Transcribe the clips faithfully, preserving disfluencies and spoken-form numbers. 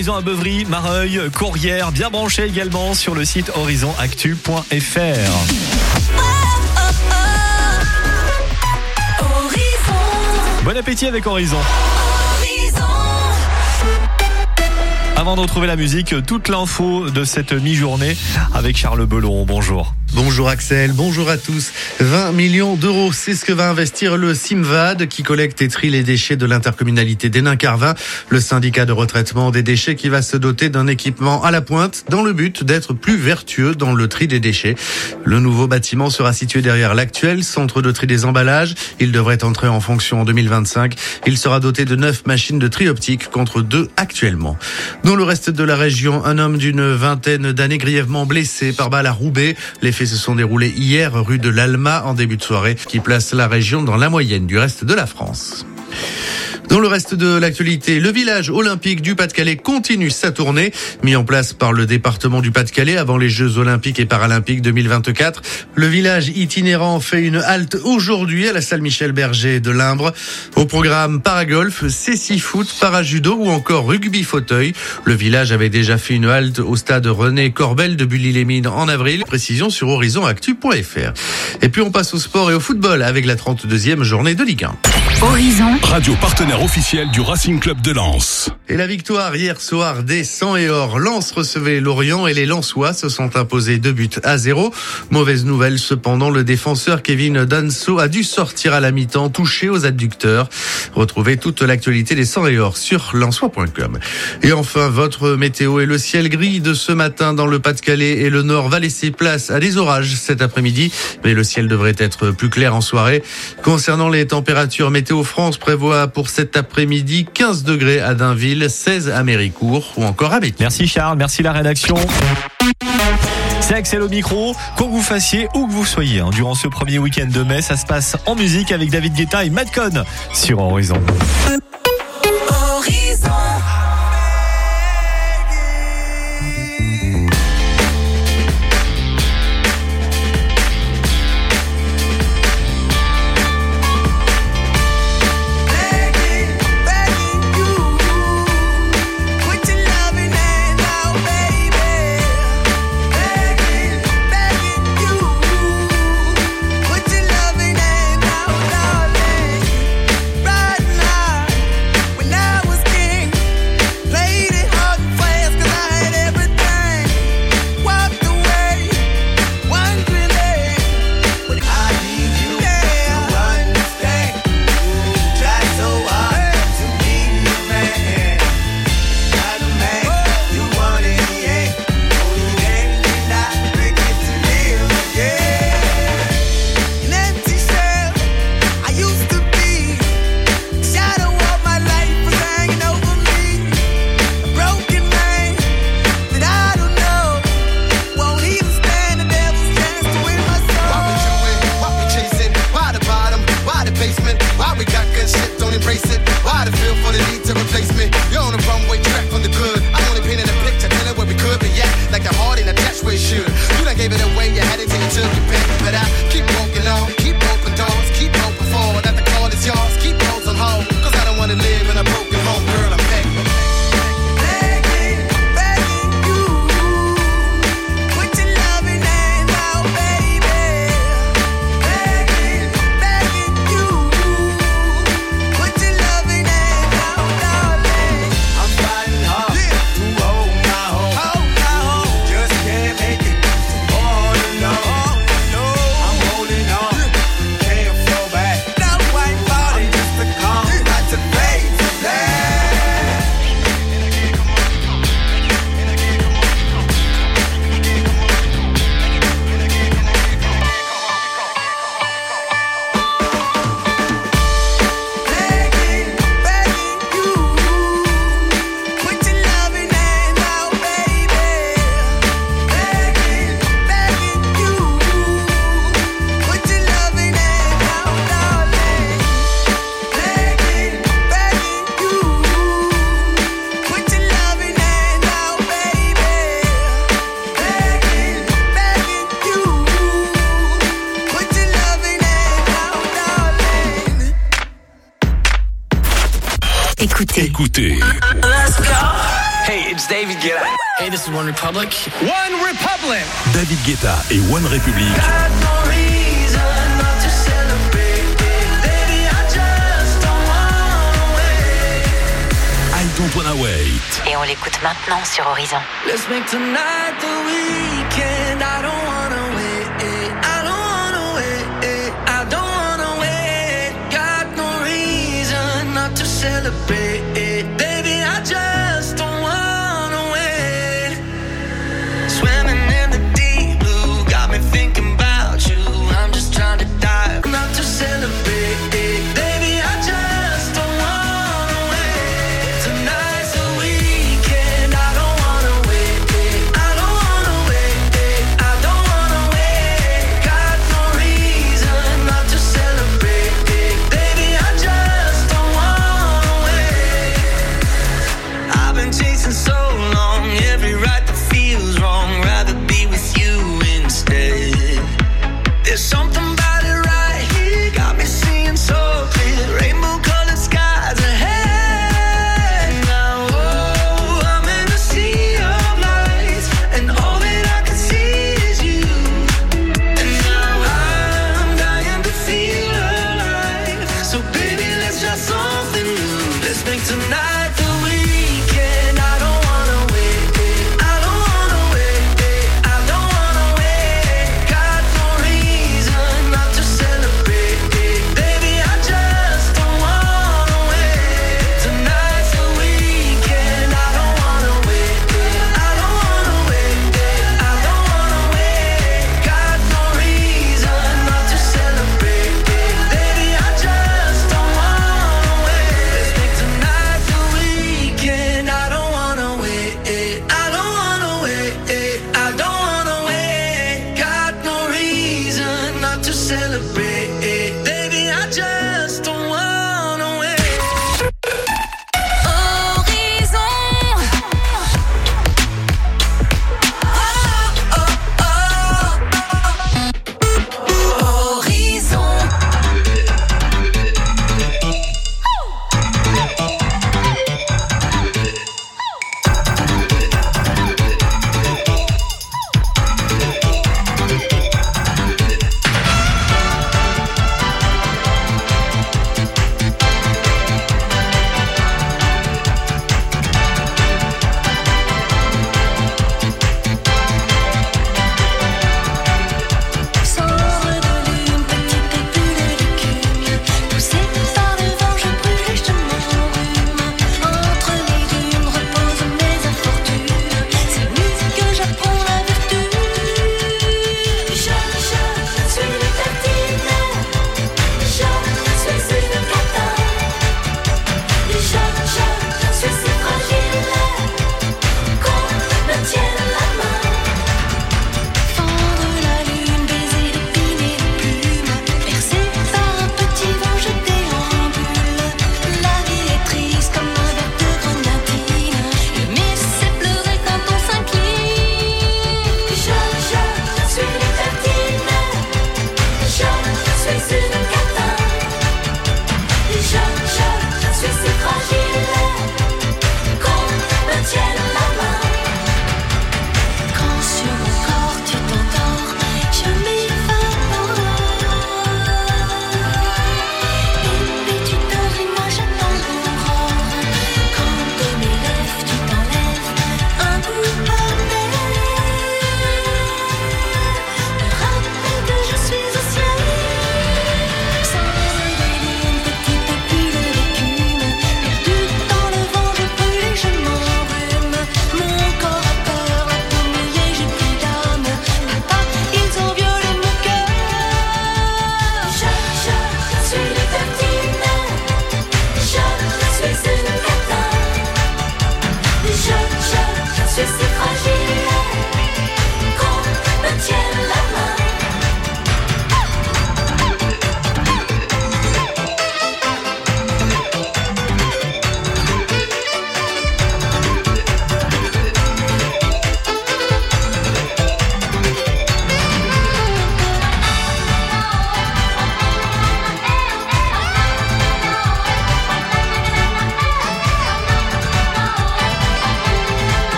Horizon à Beuvry, Mareuil, Courrières, bien branché également sur le site horizon actu point f r. Bon appétit avec Horizon. Avant de retrouver la musique, toute l'info de cette mi-journée avec Charles Belon. Bonjour. Bonjour Axel, bonjour à tous. vingt millions d'euros, c'est ce que va investir le Simvad qui collecte et trie les déchets de l'intercommunalité d'Hénin-Carvin, le syndicat de retraitement des déchets qui va se doter d'un équipement à la pointe dans le but d'être plus vertueux dans le tri des déchets. Le nouveau bâtiment sera situé derrière l'actuel centre de tri des emballages. Il devrait entrer en fonction en deux mille vingt-cinq. Il sera doté de neuf machines de tri optique contre deux actuellement. Dans le reste de la région, un homme d'une vingtaine d'années grièvement blessé par balle à Roubaix. Les faits se sont déroulés hier rue de l'Alma en début de soirée, qui place la région dans la moyenne du reste de la France. Dans le reste de l'actualité, le village olympique du Pas-de-Calais continue sa tournée. Mis en place par le département du Pas-de-Calais avant les Jeux olympiques et paralympiques deux mille vingt-quatre, le village itinérant fait une halte aujourd'hui à la salle Michel Berger de Limbre. Au programme paragolf, cécifoot, parajudo ou encore rugby fauteuil. Le village avait déjà fait une halte au stade René Corbel de Bully-les-Mines en avril. Précision sur horizon actu point f r. Et puis on passe au sport et au football avec la trente-deuxième journée de Ligue un. Horizon, radio partenaire officiel du Racing Club de Lens. Et la victoire hier soir des Sang et Or. Lens recevait Lorient et les Lensois se sont imposés deux buts à zéro. Mauvaise nouvelle cependant, le défenseur Kevin Danso a dû sortir à la mi-temps touché aux adducteurs. Retrouvez toute l'actualité des Sang et Or sur lensois point com. Et enfin, votre météo et le ciel gris de ce matin dans le Pas-de-Calais et le Nord va laisser place à des orages cet après-midi. Mais le ciel devrait être plus clair en soirée. Concernant les températures, Météo France prévoit pour cet après-midi quinze degrés à Dainville, seize à Méricourt ou encore à Béthune. Merci Charles, merci la rédaction. C'est Axel au micro, quoi que vous fassiez, où que vous soyez. Hein. Durant ce premier week-end de mai, ça se passe en musique avec David Guetta et Madcon sur Horizon. Horizon. Écoutez. Écoutez. Let's go. Hey, it's David Guetta. Hey, this is One Republic. One Republic. David Guetta et One Republic. Got no reason not to celebrate. Baby, I just don't wanna wait. I Don't Wanna Wait. Et on l'écoute maintenant sur Horizon. Let's make tonight the weekend. I don't wanna wait. I don't wanna wait. I don't wanna wait. Got no reason not to celebrate. Baby, I just don't wanna wait. Swimming in the deep blue, got me thinking about you. I'm just trying to dive, not to celebrate. Baby, I just don't wanna wait. Tonight's the weekend. I don't wanna wait. I don't wanna wait. I don't wanna wait. Got no reason not to celebrate. Baby, I just don't wanna wait. I've been chasing so long, every right that feels wrong. Rather be with you instead. There's something about it right here, got me seeing so clear. Rainbow colored skies ahead. Now, oh, I'm in a sea of lights, and all that I can see is you. And now I'm dying to feel alive. So baby, let's try something new. Let's make tonight the weekend. I don't wanna wait. I don't wanna wait. I don't wanna wait. Got no reason not to celebrate. Baby, I just don't wanna wait. Tonight's the weekend. I don't wanna wait. I don't wanna wait. I don't wanna wait. Got no reason not to celebrate. Baby, I just don't wanna wait. Let's make tonight the weekend. I don't wanna wait. I don't wanna wait. I don't wanna wait. Got no reason not to celebrate. Baby, I just don't wanna wait. Horizon. Horizon.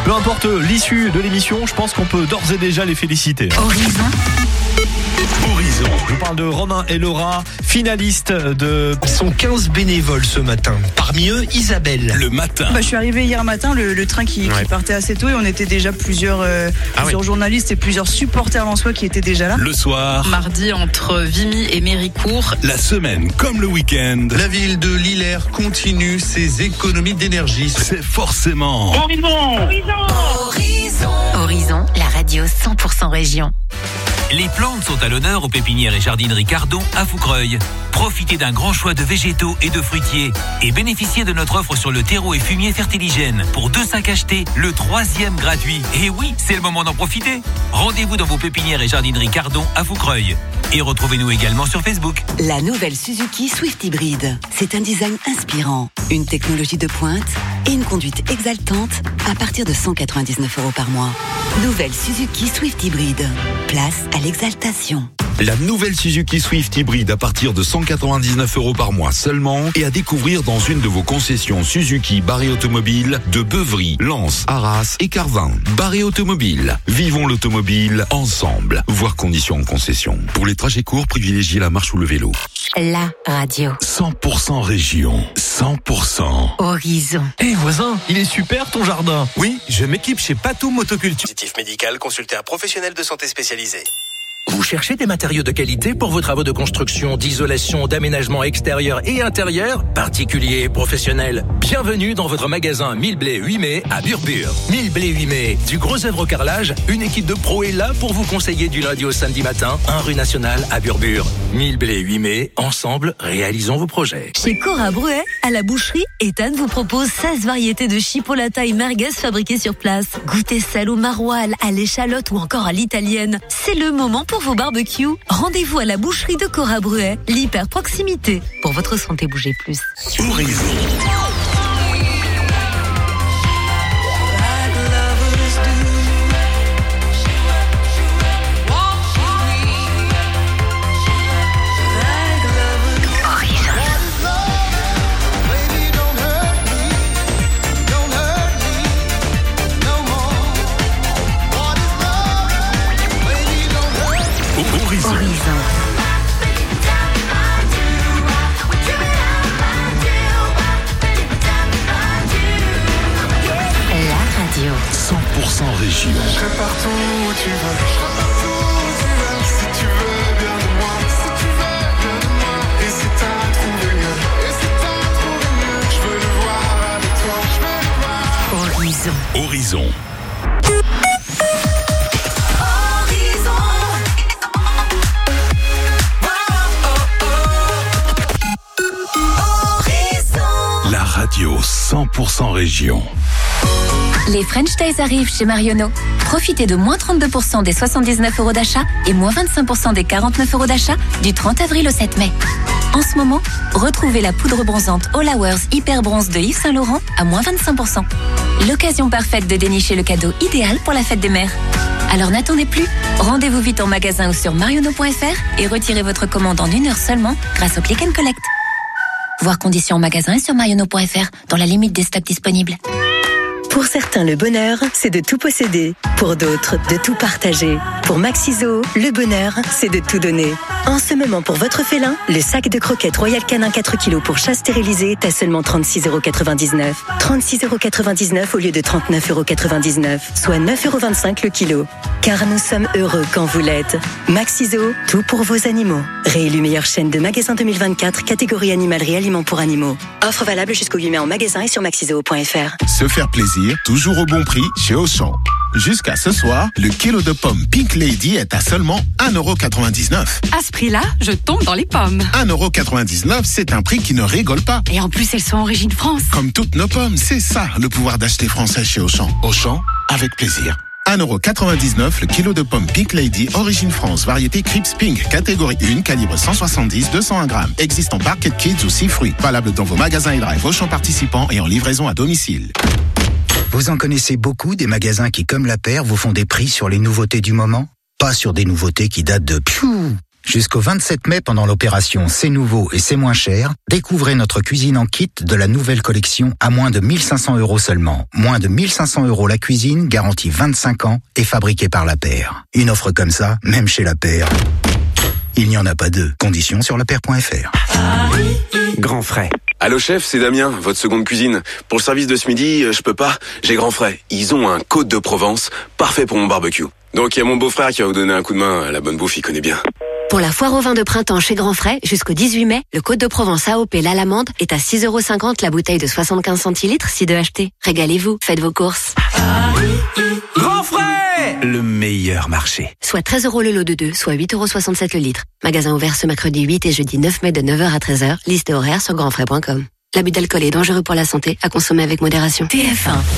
Peu importe l'issue de l'émission, je pense qu'on peut d'ores et déjà les féliciter. Horizon. Horizon. Je vous parle de Romain et Laura, finalistes de... Ils sont quinze bénévoles ce matin. Parmi eux, Isabelle. Le matin. Bah, je suis arrivée hier matin, le, le train qui, Ouais. qui partait assez tôt et on était déjà plusieurs, euh, Ah plusieurs oui. journalistes et plusieurs supporters lensois qui étaient déjà là. Le soir. Mardi entre Vimy et Méricourt. La semaine comme le week-end. La ville de Lillers continue ses économies d'énergie. C'est forcément. Horizon, la radio cent pour cent région. Les plantes sont à l'honneur aux pépinières et jardineries Cardon à Foucreuil. Profitez d'un grand choix de végétaux et de fruitiers et bénéficiez de notre offre sur le terreau et fumier Fertiligène. Pour deux sacs achetés, le troisième gratuit. Et oui, c'est le moment d'en profiter. Rendez-vous dans vos pépinières et jardineries Cardon à Foucreuil. Et retrouvez-nous également sur Facebook. La nouvelle Suzuki Swift Hybrid. C'est un design inspirant, une technologie de pointe et une conduite exaltante à partir de cent quatre-vingt-dix-neuf euros par mois. Nouvelle Suzuki Swift Hybrid. Place à l'exaltation. La nouvelle Suzuki Swift hybride à partir de cent quatre-vingt-dix-neuf euros par mois seulement et à découvrir dans une de vos concessions Suzuki Barré Automobile de Beuvry, Lens, Arras et Carvin. Barré Automobile. Vivons l'automobile ensemble. Voir conditions en concession. Pour les trajets courts, privilégiez la marche ou le vélo. La radio. cent pour cent région. cent pour cent. Horizon. Eh voisin, il est super ton jardin. Oui, je m'équipe chez Patou Motoculture. Dispositif médical, consultez un professionnel de santé spécialisé. Vous cherchez des matériaux de qualité pour vos travaux de construction, d'isolation, d'aménagement extérieur et intérieur, particuliers et professionnels. Bienvenue dans votre magasin mille blé huit mai à Burbure. mille blé huit mai, du gros œuvre au carrelage, une équipe de pros est là pour vous conseiller du lundi au samedi matin, un rue Nationale à Burbure. mille blé huit mai, ensemble, réalisons vos projets. Chez Cora Bruet, à la boucherie, Ethan vous propose seize variétés de chipolata et merguez fabriquées sur place. Goûtez celle au maroilles, à l'échalote ou encore à l'italienne. C'est le moment pour vos barbecues. Rendez-vous à la boucherie de Cora Bruet, l'hyper proximité. Pour votre santé, bougez plus. Horizon. Horizon. Horizon. La radio. cent pour cent région. Je serai partout où tu veux. Je serai partout où tu veux. Si tu veux bien de moi. Si tu veux bien de moi. Et si t'as trouvé mieux. Et si t'as trouvé mieux. Je veux le voir avec toi. Je veux le voir. Horizon. Horizon. La radio cent pour cent région. Les French Days arrivent chez Marionneau. Profitez de moins trente-deux pour cent des soixante-dix-neuf euros d'achat et moins vingt-cinq pour cent des quarante-neuf euros d'achat du trente avril au sept mai. En ce moment, retrouvez la poudre bronzante All Hours Hyper Bronze de Yves Saint Laurent à moins vingt-cinq pour cent. L'occasion parfaite de dénicher le cadeau idéal pour la fête des mères. Alors n'attendez plus, rendez-vous vite en magasin ou sur marionneau point f r et retirez votre commande en une heure seulement grâce au Click and Collect. Voir conditions en magasin et sur marionneau point f r dans la limite des stocks disponibles. Pour certains, le bonheur, c'est de tout posséder. Pour d'autres, de tout partager. Pour Maxiso, le bonheur, c'est de tout donner. En ce moment, pour votre félin, le sac de croquettes Royal Canin quatre kilos pour chat stérilisé est à seulement trente-six euros quatre-vingt-dix-neuf. trente-six euros quatre-vingt-dix-neuf au lieu de trente-neuf euros quatre-vingt-dix-neuf, soit neuf euros vingt-cinq le kilo. Car nous sommes heureux quand vous l'êtes. Maxiso, tout pour vos animaux. Réélu meilleure chaîne de magasins deux mille vingt-quatre, catégorie animalerie aliments pour animaux. Offre valable jusqu'au huit mai en magasin et sur maxiso point f r. Se faire plaisir, toujours au bon prix chez Auchan. Jusqu'à ce soir, le kilo de pommes Pink Lady est à seulement un euro quatre-vingt-dix-neuf. À ce prix-là, je tombe dans les pommes. un euro quatre-vingt-dix-neuf, c'est un prix qui ne rigole pas. Et en plus, elles sont origine France. Comme toutes nos pommes, c'est ça le pouvoir d'acheter français chez Auchan. Auchan, avec plaisir. un euro quatre-vingt-dix-neuf le kilo de pommes Pink Lady, origine France, variété Crips Pink, catégorie un, calibre cent soixante-dix, deux cent un grammes. Existe en Barquette Kids ou six fruits. Valable dans vos magasins et drive Auchan participants et en livraison à domicile. Vous en connaissez beaucoup des magasins qui, comme La Paire, vous font des prix sur les nouveautés du moment? Pas sur des nouveautés qui datent de piou. Jusqu'au vingt-sept mai, pendant l'opération C'est nouveau et c'est moins cher, découvrez notre cuisine en kit de la nouvelle collection à moins de mille cinq cents euros seulement. Moins de mille cinq cents euros la cuisine, garantie vingt-cinq ans et fabriquée par La Paire. Une offre comme ça, même chez La Paire, il n'y en a pas deux. Conditions sur lapaire point f r. Grand frais. Allô chef, c'est Damien, votre seconde cuisine. Pour le service de ce midi, je peux pas, j'ai Grand frais. Ils ont un Côte de Provence, parfait pour mon barbecue. Donc il y a mon beau-frère qui va vous donner un coup de main, la bonne bouffe, il connaît bien. Pour la foire au vin de printemps chez Grand Frais, jusqu'au dix-huit mai, le Côte de Provence A O P l'Alamande est à six euros cinquante la bouteille de soixante-quinze centilitres, si deux achetés. Régalez-vous, faites vos courses. Grand Frais, le meilleur marché. Soit treize euros le lot de deux, soit huit euros soixante-sept le litre. Magasin ouvert ce mercredi huit et jeudi neuf mai de neuf heures à treize heures. Liste horaire sur grandfrais point com. L'abus d'alcool est dangereux pour la santé, à consommer avec modération. T F un.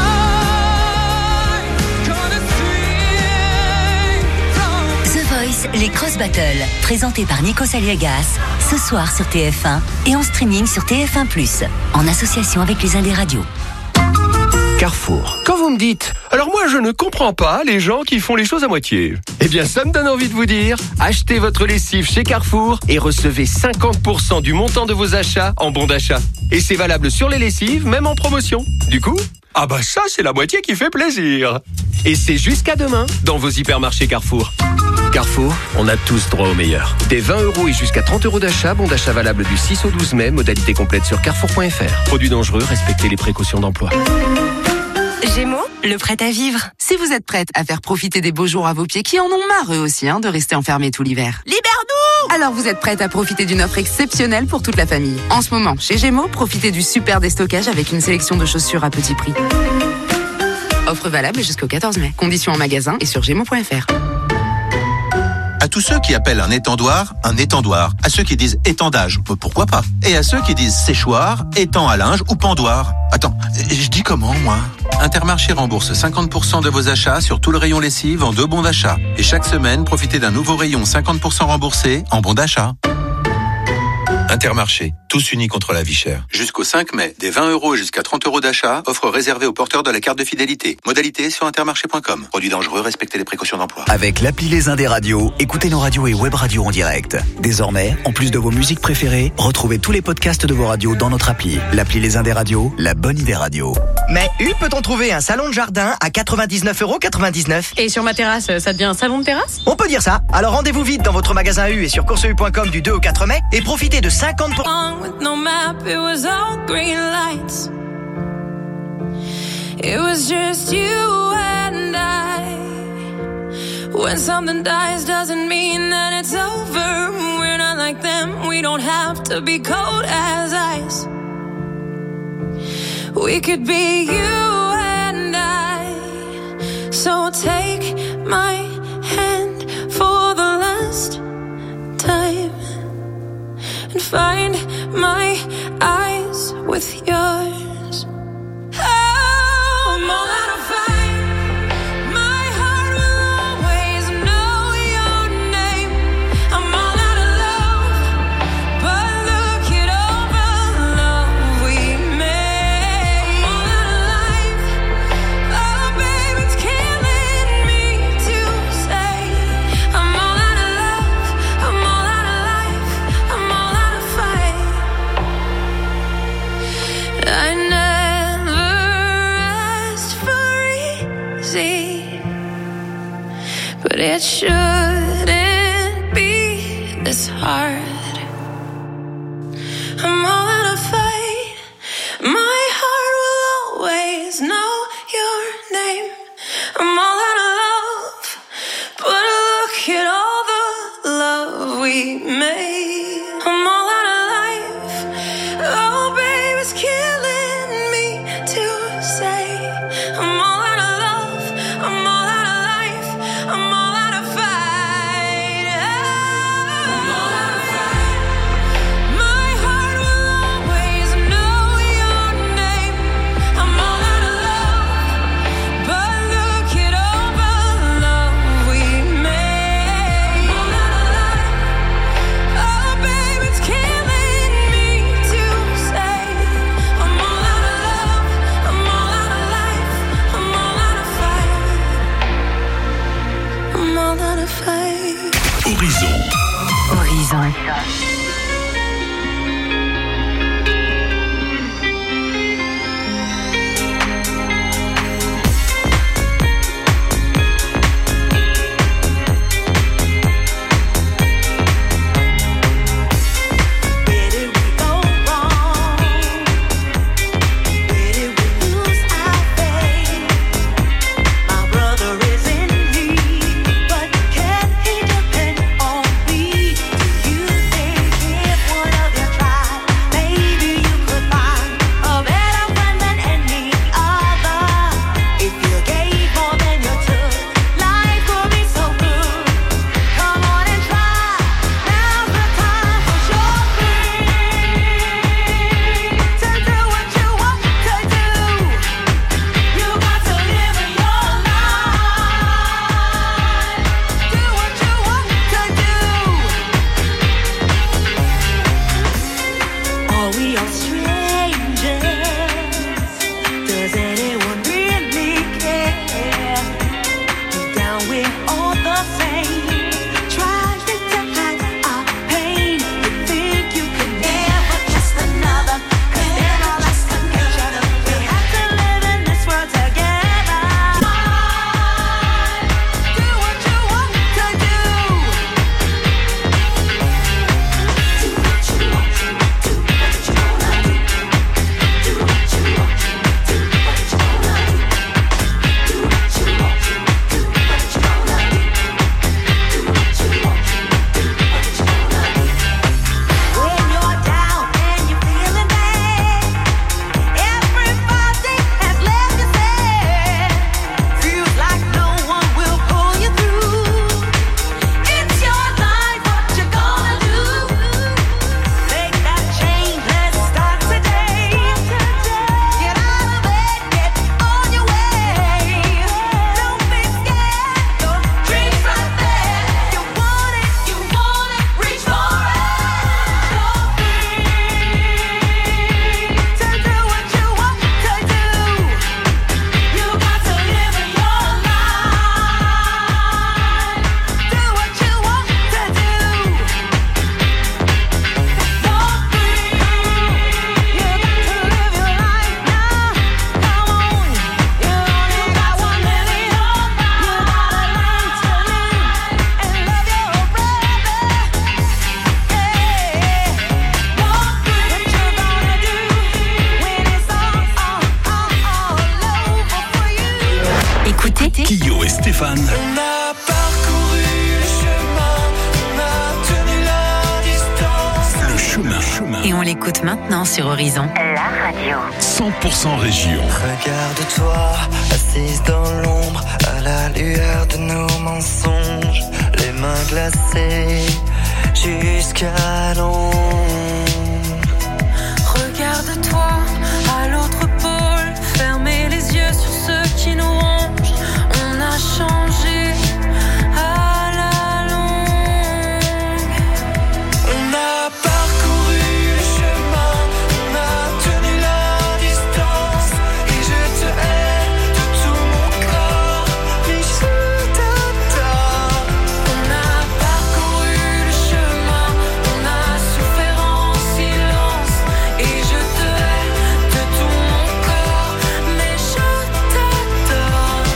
Les Cross Battles, présentés par Nikos Aliagas, ce soir sur T F un et en streaming sur T F un plus, en association avec les Indés Radio. Carrefour. Quand vous me dites « Alors moi je ne comprends pas les gens qui font les choses à moitié », eh bien ça me donne envie de vous dire « Achetez votre lessive chez Carrefour et recevez cinquante pour cent du montant de vos achats en bon d'achat. Et c'est valable sur les lessives, même en promotion. Du coup, ah bah ça c'est la moitié qui fait plaisir. Et c'est jusqu'à demain dans vos hypermarchés Carrefour. Carrefour, on a tous droit au meilleur. Des vingt euros et jusqu'à trente euros d'achat, bon d'achat valable du six au douze mai, modalité complète sur carrefour point f r. Produits dangereux, respectez les précautions d'emploi. Gémeaux, le prêt à vivre. Si vous êtes prête à faire profiter des beaux jours à vos pieds, qui en ont marre eux aussi hein, de rester enfermés tout l'hiver. Libère-nous! Alors vous êtes prête à profiter d'une offre exceptionnelle pour toute la famille. En ce moment, chez Gémeaux, profitez du super déstockage avec une sélection de chaussures à petit prix. Offre valable jusqu'au quatorze mai. Conditions en magasin et sur gémeaux point f r. À tous ceux qui appellent un étendoir un étendoir, à ceux qui disent étendage, pourquoi pas, et à ceux qui disent séchoir, étang à linge ou pendoir. Attends, je dis comment moi ? Intermarché rembourse cinquante pour cent de vos achats sur tout le rayon lessive en deux bons d'achat. Et chaque semaine, profitez d'un nouveau rayon cinquante pour cent remboursé en bons d'achat. Intermarché, tous unis contre la vie chère. Jusqu'au cinq mai, des vingt euros et jusqu'à trente euros d'achat, offre réservée aux porteurs de la carte de fidélité. Modalité sur intermarché point com. Produits dangereux, respectez les précautions d'emploi. Avec l'appli Les Indés Radio, écoutez nos radios et web radios en direct. Désormais, en plus de vos musiques préférées, retrouvez tous les podcasts de vos radios dans notre appli. L'appli Les Indés Radio, la bonne idée radio. Mais où peut-on trouver un salon de jardin à quatre-vingt-dix-neuf euros quatre-vingt-dix-neuf? Et sur ma terrasse, ça devient un salon de terrasse? On peut dire ça. Alors rendez-vous vite dans votre magasin U et sur course u point com du deux au quatre mai et profitez de cinquante pour cent. With no map, it was all green lights. It was just you and I. When something dies doesn't mean that it's over. We're not like them, we don't have to be cold as ice. We could be you and I. So take my hand for the last time and find my eyes with yours. Oh, I'm all out of fight. My heart will always know your name. I'm all out of love, but look at all the love we made. I'm all out of life. Oh, baby, it's killing me to say. I'm all out of love. I'm all out of life. I'm all out of fight. I never asked for easy, but it shouldn't be this hard. I'm all out of fight. My heart will always know your name. I'm all out of love, but look at all the love we made. I'm all out of life. Oh, baby, it's killing me to say. I'm all out of love. I'm all out of life. I'm all out of fight. we are strangers? Does anyone really care? Deep down we're all the same. Trying to hide our pain. You think you can never trust another, 'cause they're all like each other. We have to live in this world together. Do what you want to do. Do what you want to do. Do what you wanna do. Do what you want to do. Do what you wanna do. Do what you want to do. What you wanna do. Do what you want to do. What you wanna do. When you're down and you're feeling bad, everybody has left you sad. Feels like no one will pull you through. It's your life, what you gonna do? Make that change, let's start today. Get out of bed, get on your way. Don't be scared, your dream's right there. You want it, you want it, reach for it. You're free to do what you want to do. You got to live your life. Do what you want to do. You're free. You got to live your life now. Come on, you only got one minute. You gotta learn to live and love your brother. Hey, you're free. What you gonna do when it's all, all, all, all over for you? Écoutez, Kyo et Stéphane. On a parcouru le chemin, on a tenu la distance. Le chemin. chemin. et on l'écoute maintenant sur Horizon. La radio. cent pour cent région. Regarde-toi, assise dans l'ombre, à la lueur de nos mensonges, les mains glacées jusqu'à l'ombre. Regarde-toi à l'autre pôle, fermez les yeux sur ceux qui nous rongent. On a changé à la longue. On a parcouru le chemin, on a tenu la distance, et je te hais de tout mon corps, mais je t'adore. On a parcouru le chemin, on a souffert en silence, et je te hais de tout mon corps, mais je t'adore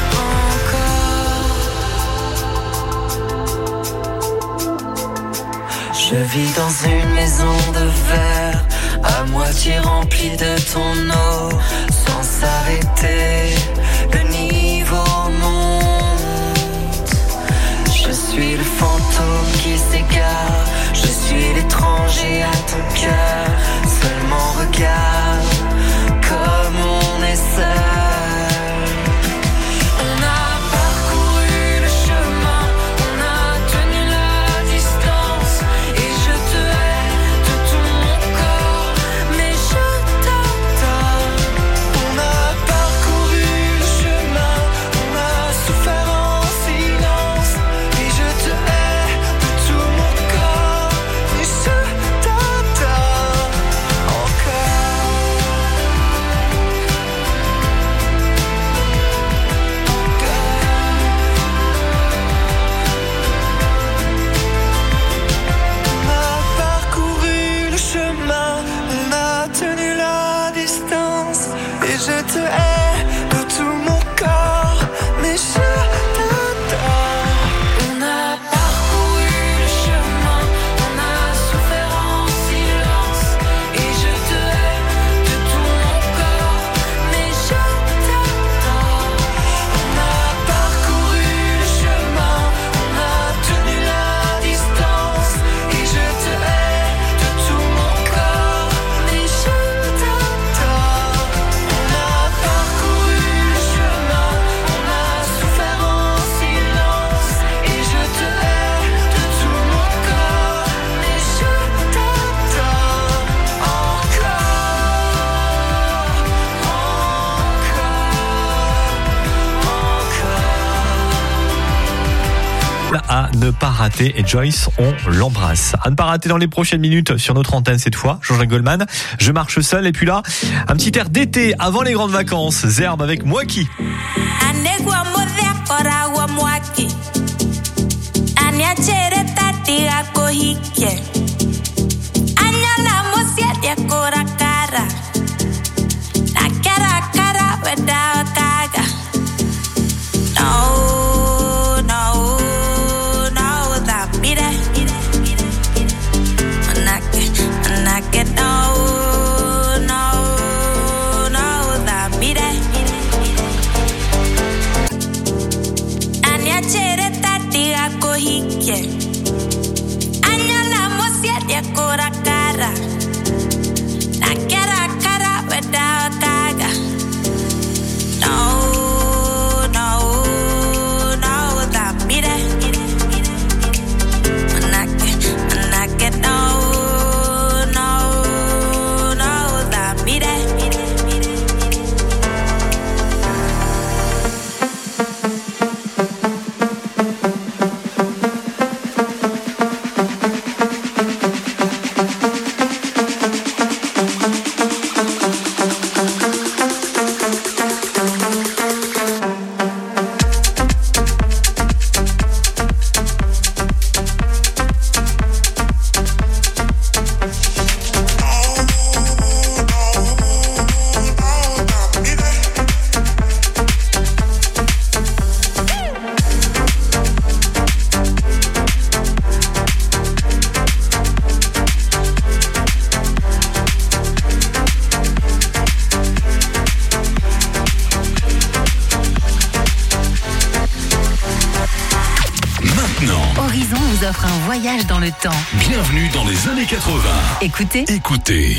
encore. Je vis dans une maison de verre, à moitié remplie de ton eau, sans s'arrêter, le niveau monte. Je suis le fantôme qui s'égare, je suis l'étranger à ton cœur, seulement regarde comme on est seul. On a parcouru le chemin, on a tenu la distance, et je te hais de tout mon corps, mais je t'adore. On a parcouru le chemin, on a souffert en silence, et je te hais de tout mon corps, mais je t'adore. à ne pas rater. Et Joyce, on l'embrasse. À ne pas rater dans les prochaines minutes sur notre antenne cette fois. Jean-Jacques Goldman, Je marche seul. Et puis là, un petit air d'été avant les grandes vacances. Zerbe avec Mwaki. No, no, no, that mire, manake, manake, no, no, no, that mire. Anya chere tatiga kohike, anya la mosia dia kora cara, na cara cara without kaga. No. offre un voyage dans le temps. Bienvenue dans les années quatre-vingts. Écoutez. Écoutez.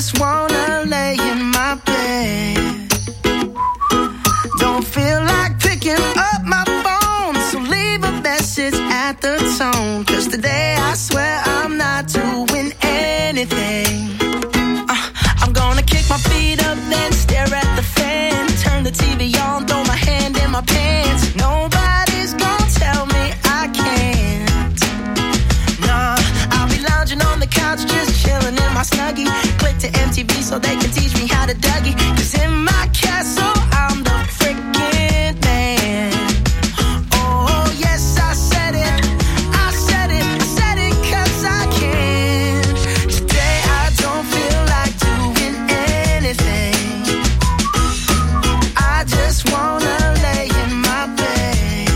just wanna lay in my bed. Don't feel like picking up my phone, so leave a message at the tone. Cause today I swear I'm not doing anything. uh, I'm gonna kick my feet up, then stare at the fan. Turn the T V on, throw my hand in my pants. Nobody's gonna tell me I can't. Nah, I'll be lounging on the couch, just chilling in my Snuggie. Click to M T V so they can teach me how to Dougie. Cause in my castle I'm the freaking man. Oh yes, I said it, I said it, I said it cause I can. Today I don't feel like doing anything. I just wanna lay in my bed.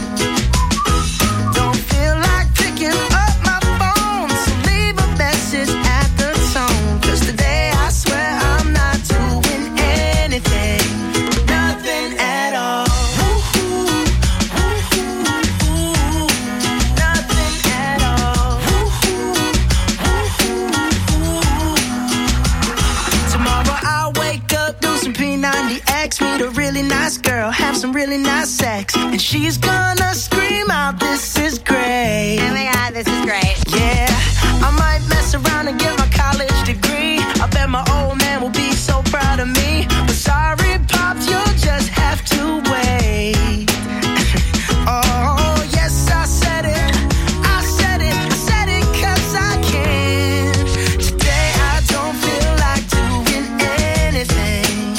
Don't feel like picking up my phone, so leave a message at the tone. Cause today I swear I'm not doing anything. Nothing at all. Nothing at all. Tomorrow I'll wake up, do some P ninety X, meet a really nice girl, have some really nice sex, and she's gonna scream out, this is great. Oh my god, this is great. Yeah, I might mess around and get my college degree. I bet my old man will be so proud of me. But sorry, Pops, you'll just have to wait. Oh, yes, I said it. I said it. I said it cause I can. Today I don't feel like doing anything.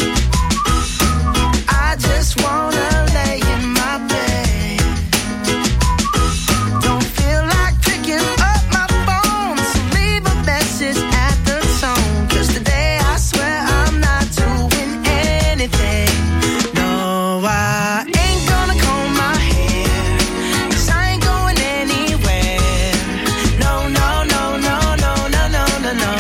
I just wanna lay in my bed. Don't feel like picking up my phone, so leave a message at the tone. Cause today I swear I'm not doing anything. No, I ain't gonna comb my hair, cause I ain't going anywhere. No, no, no, no, no, no, no, no, no.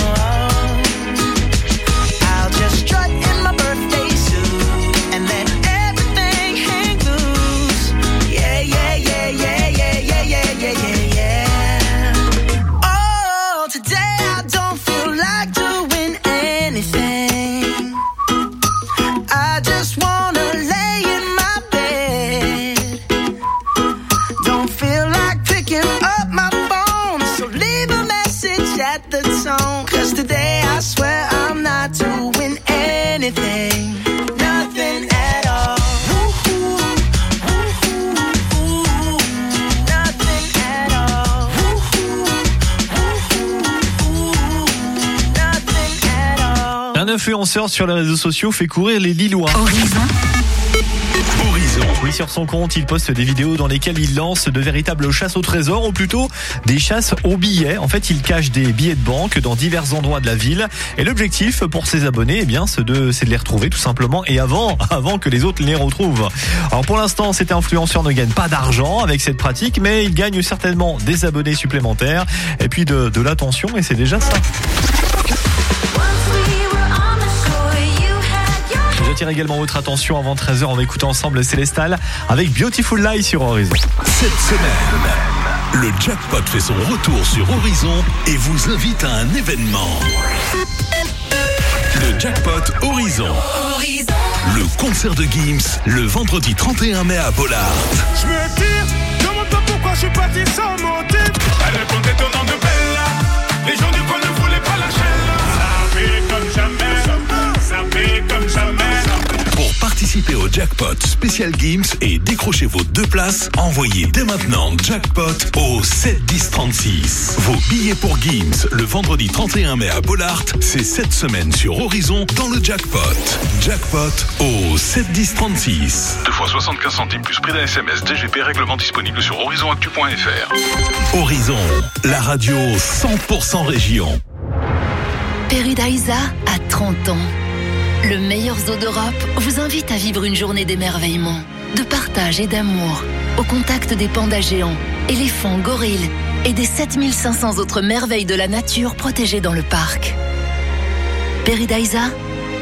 I'll just strut in my birthday suit and let everything hang loose. Yeah, yeah, yeah, yeah, yeah, yeah, yeah, yeah, yeah, yeah. Oh, today I don't feel like doing anything. I just wanna lay in my bed. Don't feel like picking up my phone, so leave a message at the tone. Cause today I swear I'm not doing anything. Nothing at all. Nothing at all. Nothing at all. Un influenceur sur les réseaux sociaux fait courir les Lillois. Horizon. Horizon. Oui, sur son compte, il poste des vidéos dans lesquelles il lance de véritables chasses au trésor, ou plutôt des chasses aux billets. En fait, il cache des billets de banque dans divers endroits de la ville. Et l'objectif pour ses abonnés, eh bien, c'est de, c'est de les retrouver tout simplement, et avant, avant que les autres les retrouvent. Alors pour l'instant, cet influenceur ne gagne pas d'argent avec cette pratique, mais il gagne certainement des abonnés supplémentaires et puis de, de l'attention, et c'est déjà ça. J'attire également votre attention avant treize heures. On va écouter ensemble Célestal avec Beautiful Lie sur Horizon. Cette semaine, le jackpot fait son retour sur Horizon et vous invite à un événement. Le jackpot Horizon. Horizon. Le concert de Gims le vendredi trente et un mai à Bollard. Je me tire, demande-toi pourquoi je suis parti sans motif. Elle répond étonnant de Bella. Les gens du coin ne voulaient pas lâcher. Ça fait comme jamais, ça fait comme jamais. Pour participer au jackpot spécial Gims et décrocher vos deux places, envoyez dès maintenant jackpot au sept dix trente-six. Vos billets pour Gims le vendredi trente et un mai à Bollard, c'est cette semaine sur Horizon dans le jackpot. Jackpot au sept dix trente-six. deux fois soixante-quinze centimes plus prix d'un S M S D G P, règlement disponible sur horizon actu point f r. Horizon, la radio cent pour cent région. Paradisa a trente ans. Le meilleur zoo d'Europe vous invite à vivre une journée d'émerveillement, de partage et d'amour, au contact des pandas géants, éléphants, gorilles et des sept mille cinq cents autres merveilles de la nature protégées dans le parc. Paradisa,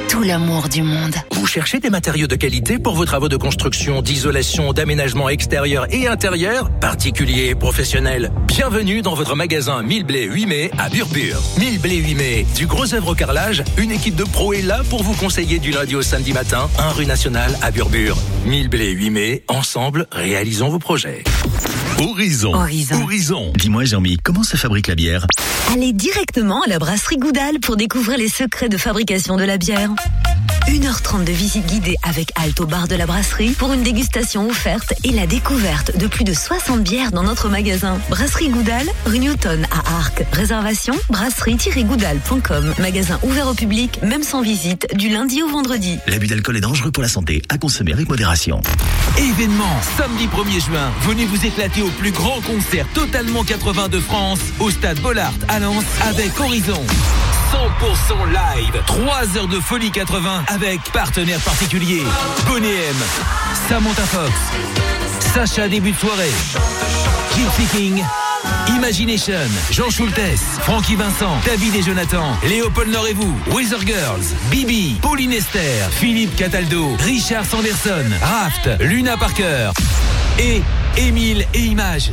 tout l'amour du monde. Vous cherchez des matériaux de qualité pour vos travaux de construction, d'isolation, d'aménagement extérieur et intérieur, particuliers et professionnels? Bienvenue dans votre magasin mille blé huit mai à Burbure. mille blé huit mai, du gros œuvre au carrelage, une équipe de pros est là pour vous conseiller du lundi au samedi matin, un rue Nationale à Burbure. mille blé huit mai, ensemble, réalisons vos projets. Horizon. Horizon. Horizon. Dis-moi, Jean-Mi, comment se fabrique la bière? Allez directement à la brasserie Goudal pour découvrir les secrets de fabrication de la bière. une heure trente de visite guidée avec halte au bar de la brasserie pour une dégustation offerte et la découverte de plus de soixante bières dans notre magasin. Brasserie Goudal, rue Newton à Arques. Réservation brasserie tiret goudal point com. Magasin ouvert au public, même sans visite, du lundi au vendredi. L'abus d'alcool est dangereux pour la santé, à consommer avec modération. Événement, samedi premier juin, venez vous éclater au plus grand concert totalement quatre-vingts de France au stade Bollard à Lens avec Horizon. cent pour cent live, trois heures de folie quatre-vingts avec partenaires particuliers. Bonnet M, Samantha Fox, Sacha début de soirée, Gypsy King, Imagination, Jean Schultes, Francky Vincent, David et Jonathan, Léopold Nord et vous, Weather Girls, Bibi, Pauline Esther, Philippe Cataldo, Richard Sanderson, Raft, Luna Parker et Émile et Images.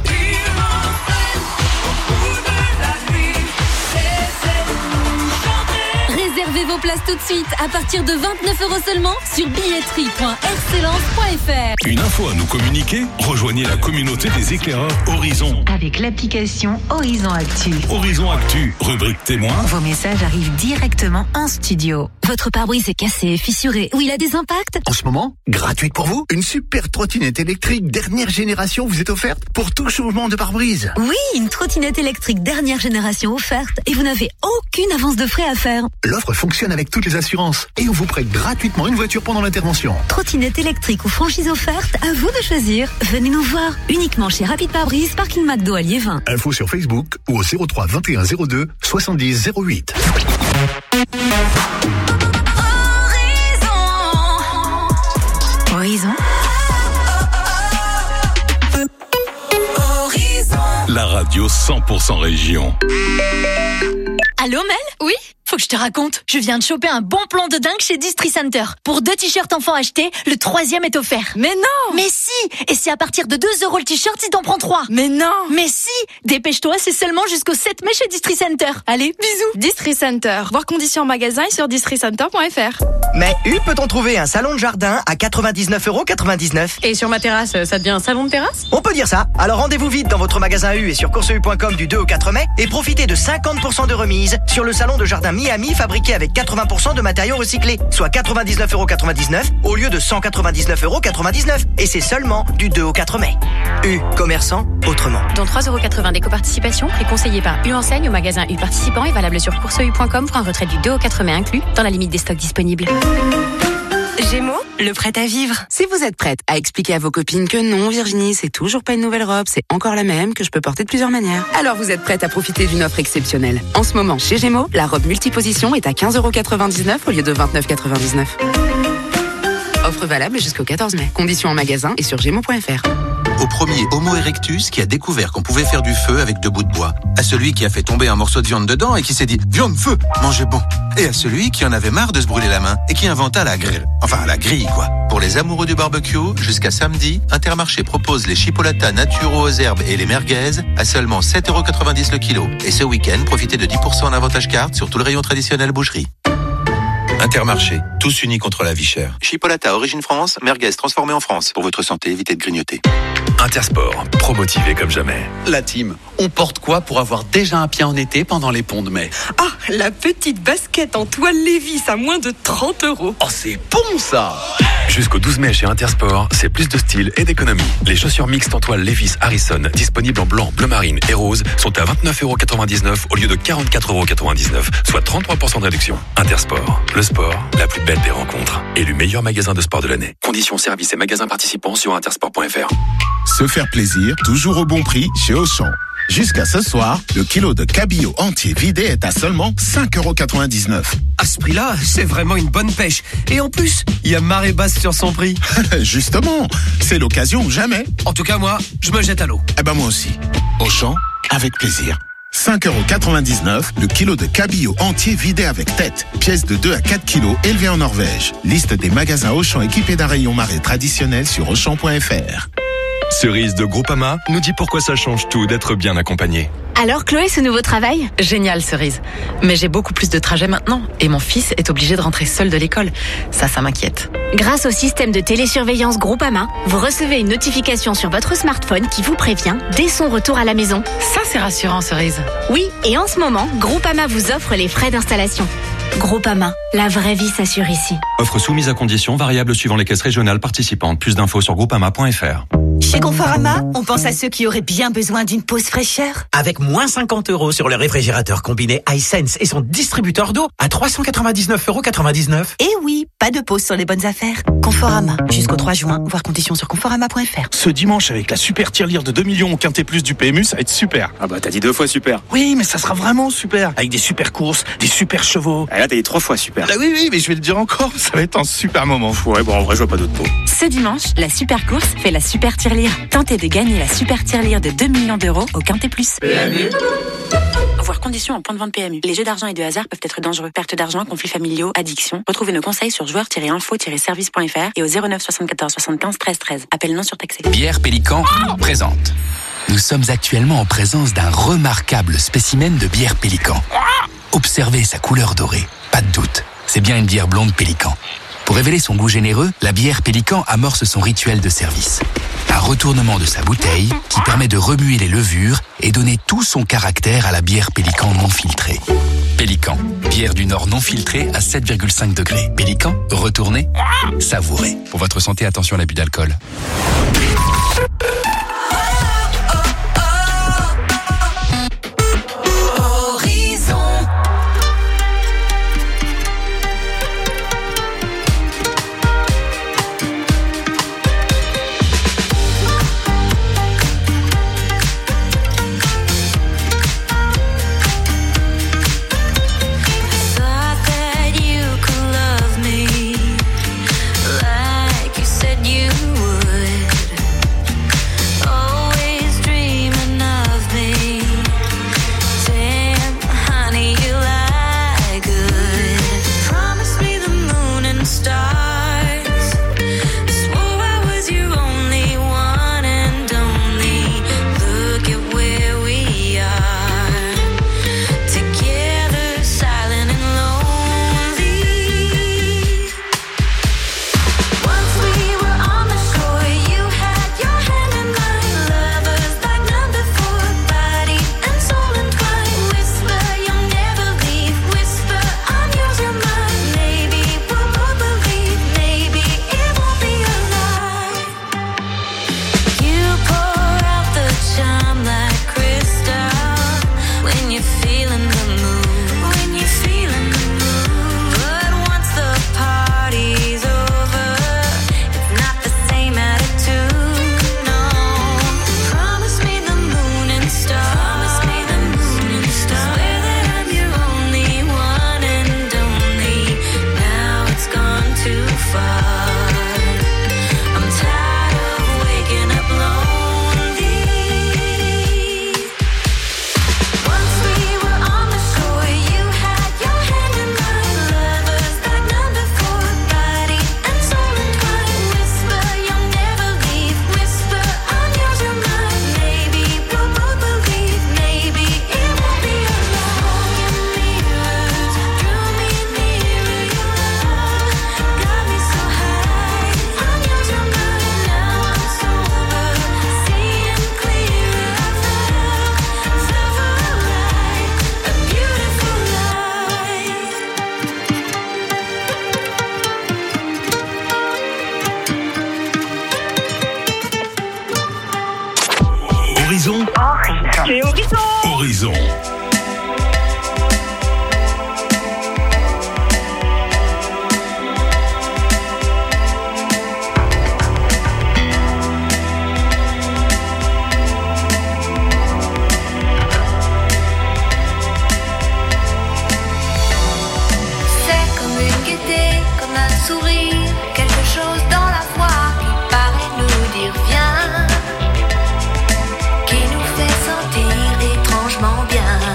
Réservez vos places tout de suite à partir de vingt-neuf euros seulement sur billetterie point excellence point f r. Une info à nous communiquer? Rejoignez la communauté des éclaireurs Horizon. Avec l'application Horizon Actu. Horizon Actu, rubrique témoin. Vos messages arrivent directement en studio. Votre pare-brise est cassé, fissuré ou il a des impacts? En ce moment, gratuite pour vous, une super trottinette électrique dernière génération vous est offerte pour tout changement de pare-brise. Oui, une trottinette électrique dernière génération offerte et vous n'avez aucune avance de frais à faire. L'offre fonctionne avec toutes les assurances et on vous prête gratuitement une voiture pendant l'intervention. Trottinette électrique ou franchise offerte, à vous de choisir. Venez nous voir uniquement chez Rapide Pare-Brise, parking McDo à Liévin. Info sur Facebook ou au zéro trois vingt et un zéro deux soixante-dix zéro huit. Horizon. Horizon. La radio cent pour cent région. Allô Mel? Oui? Faut que je te raconte, je viens de choper un bon plan de dingue chez Distri Center. Pour deux t-shirts enfants achetés, le troisième est offert. Mais non! Mais si! Et c'est à partir de deux euros le t-shirt si t'en prends trois. Mais non! Mais si! Dépêche-toi, c'est seulement jusqu'au sept mai chez Distri Center. Allez, bisous! Distri Center. Voir conditions en magasin et sur distri center point f r. Mais où peut-on trouver un salon de jardin à quatre-vingt-dix-neuf euros quatre-vingt-dix-neuf? Et sur ma terrasse, ça devient un salon de terrasse? On peut dire ça. Alors rendez-vous vite dans votre magasin U et sur course u point com du deux au quatre mai et profitez de cinquante pour cent de remise sur le salon de jardin Miami fabriqué avec quatre-vingts pour cent de matériaux recyclés, soit quatre-vingt-dix-neuf euros quatre-vingt-dix-neuf au lieu de cent quatre-vingt-dix-neuf euros quatre-vingt-dix-neuf. Et c'est seulement du deux au quatre mai. U, commerçant autrement. Dont trois euros quatre-vingts d'éco-participation, préconseillé par U Enseigne au magasin U participant et valable sur course u point com pour un retrait du deux au quatre mai inclus, dans la limite des stocks disponibles. Gémeaux, le prêt à vivre. Si vous êtes prête à expliquer à vos copines que non, Virginie, c'est toujours pas une nouvelle robe, c'est encore la même, que je peux porter de plusieurs manières, alors vous êtes prête à profiter d'une offre exceptionnelle. En ce moment, chez Gémeaux, la robe multiposition est à quinze euros quatre-vingt-dix-neuf au lieu de vingt-neuf euros quatre-vingt-dix-neuf. Offre valable jusqu'au quatorze mai. Conditions en magasin et sur gémeaux point f r. Au premier Homo erectus qui a découvert qu'on pouvait faire du feu avec deux bouts de bois. À celui qui a fait tomber un morceau de viande dedans et qui s'est dit « Viande, feu, mangez bon !» Et à celui qui en avait marre de se brûler la main et qui inventa la grille. Enfin, la grille, quoi. Pour les amoureux du barbecue, jusqu'à samedi, Intermarché propose les chipolatas naturaux aux herbes et les merguez à seulement sept euros quatre-vingt-dix le kilo. Et ce week-end, profitez de dix pour cent en avantage carte sur tout le rayon traditionnel boucherie. Intermarché, tous unis contre la vie chère. Chipolata origine France, merguez transformée en France. Pour votre santé, évitez de grignoter. Intersport, pro-motivé comme jamais. La team, on porte quoi pour avoir déjà un pied en été pendant les ponts de mai? Ah, la petite basket en toile Lévis à moins de trente euros. Oh, c'est bon ça! Jusqu'au douze mai chez Intersport, c'est plus de style et d'économie. Les chaussures mixtes en toile Levi's Harrison, disponibles en blanc, bleu marine et rose, sont à vingt-neuf euros quatre-vingt-dix-neuf au lieu de quarante-quatre euros quatre-vingt-dix-neuf, soit trente-trois pour cent de réduction. Intersport, le sport, la plus belle des rencontres. Élu meilleur magasin de sport de l'année. Conditions, services et magasins participants sur intersport point f r. Se faire plaisir, toujours au bon prix chez Auchan. Jusqu'à ce soir, le kilo de cabillaud entier vidé est à seulement cinq euros quatre-vingt-dix-neuf. À ce prix-là, c'est vraiment une bonne pêche. Et en plus, il y a marée basse sur son prix. Justement, c'est l'occasion ou jamais. En tout cas, moi, je me jette à l'eau. Eh ben moi aussi. Auchan, avec plaisir. cinq euros quatre-vingt-dix-neuf le kilo de cabillaud entier vidé avec tête. Pièce de deux à quatre kilos élevée en Norvège. Liste des magasins Auchan équipés d'un rayon marée traditionnel sur auchan point f r. Cerise de Groupama nous dit pourquoi ça change tout d'être bien accompagné. Alors Chloé, ce nouveau travail? Génial, Cerise. Mais j'ai beaucoup plus de trajets maintenant et mon fils est obligé de rentrer seul de l'école. Ça, ça m'inquiète. Grâce au système de télésurveillance Groupama, vous recevez une notification sur votre smartphone qui vous prévient dès son retour à la maison. Ça, c'est rassurant, Cerise. Oui, et en ce moment, Groupama vous offre les frais d'installation. Groupama, la vraie vie s'assure ici. Offre soumise à conditions, variables suivant les caisses régionales participantes. Plus d'infos sur groupama point f r. Chez Conforama, on pense à ceux qui auraient bien besoin d'une pause fraîcheur. Avec moins cinquante euros sur le réfrigérateur combiné iSense et son distributeur d'eau à trois cent quatre-vingt-dix-neuf euros quatre-vingt-dix-neuf. Et oui, pas de pause sur les bonnes affaires. Conforama, jusqu'au trois juin, voir conditions sur conforama point f r. Ce dimanche, avec la super tirelire de deux millions au Quintet Plus du P M U, ça va être super. Ah bah t'as dit deux fois super. Oui, mais ça sera vraiment super. Avec des super courses, des super chevaux. Ah là t'as dit trois fois super. Ah oui, oui, mais je vais le dire encore, ça va être un super moment. Ouais, bon en vrai je vois pas d'autres mots. Ce dimanche, la super course fait la super tirelire. Tentez de gagner la super tirelire de deux millions d'euros au Quintet Plus. P M U. Voir conditions en point de vente P M U. Les jeux d'argent et de hasard peuvent être dangereux. Perte d'argent, conflits familiaux, addiction. Retrouvez nos conseils sur joueurs tiret info tiret service point f r et au zéro neuf soixante-quatorze soixante-quinze treize treize. Appel non surtaxé. Bière Pélican présente. Nous sommes actuellement en présence d'un remarquable spécimen de bière Pélican. Observez sa couleur dorée. Pas de doute, c'est bien une bière blonde Pélican. Pour révéler son goût généreux, la bière Pélican amorce son rituel de service. Un retournement de sa bouteille qui permet de remuer les levures et donner tout son caractère à la bière Pélican non filtrée. Pélican, bière du Nord non filtrée à sept virgule cinq degrés. Pélican, retournez, savourez. Pour votre santé, attention à l'abus d'alcool. Horizon. C'est Horizon. Horizon. C'est comme une gaieté, comme un sourire, quelque chose dans la voix qui paraît nous dire viens, qui nous fait sentir étrangement bien.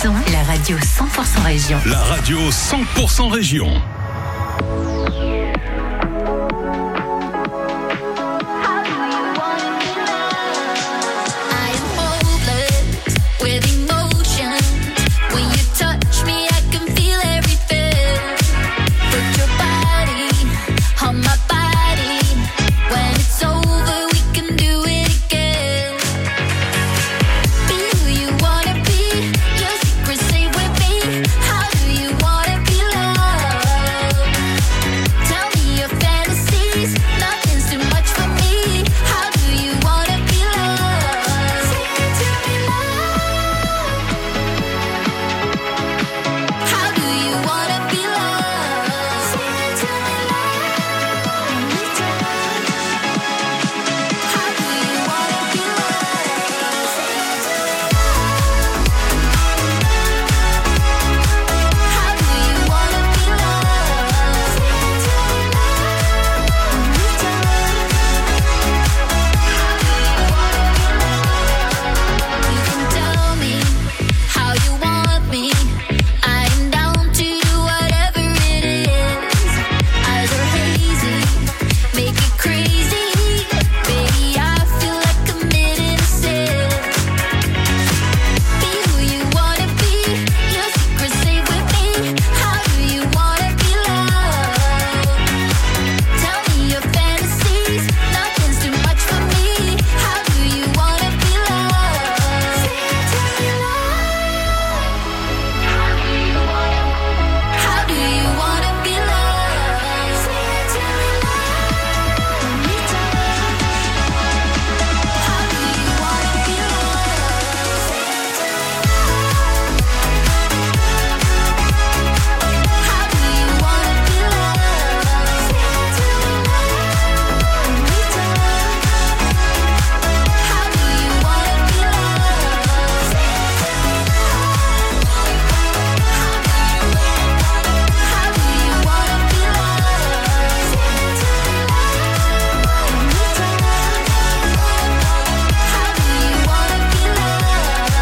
Horizon, la radio cent pour cent région. La radio cent pour cent région.